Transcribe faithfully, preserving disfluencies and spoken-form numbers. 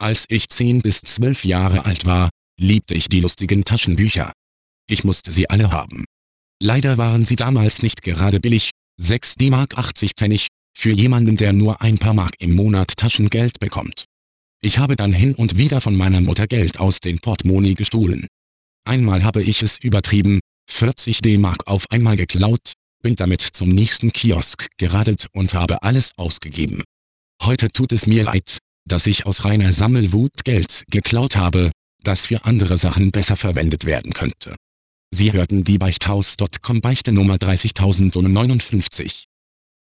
Als ich zehn bis zwölf Jahre alt war, liebte ich die lustigen Taschenbücher. Ich musste sie alle haben. Leider waren sie damals nicht gerade billig, sechs D-Mark achtzig Pfennig, für jemanden, der nur ein paar Mark im Monat Taschengeld bekommt. Ich habe dann hin und wieder von meiner Mutter Geld aus dem Portemonnaie gestohlen. Einmal habe ich es übertrieben, vierzig D-Mark auf einmal geklaut, bin damit zum nächsten Kiosk geradelt und habe alles ausgegeben. Heute tut es mir leid, dass ich aus reiner Sammelwut Geld geklaut habe, das für andere Sachen besser verwendet werden könnte. Sie hörten die Beichthaus Punkt com Beichte Nummer dreißigtausendneunundfünfzig.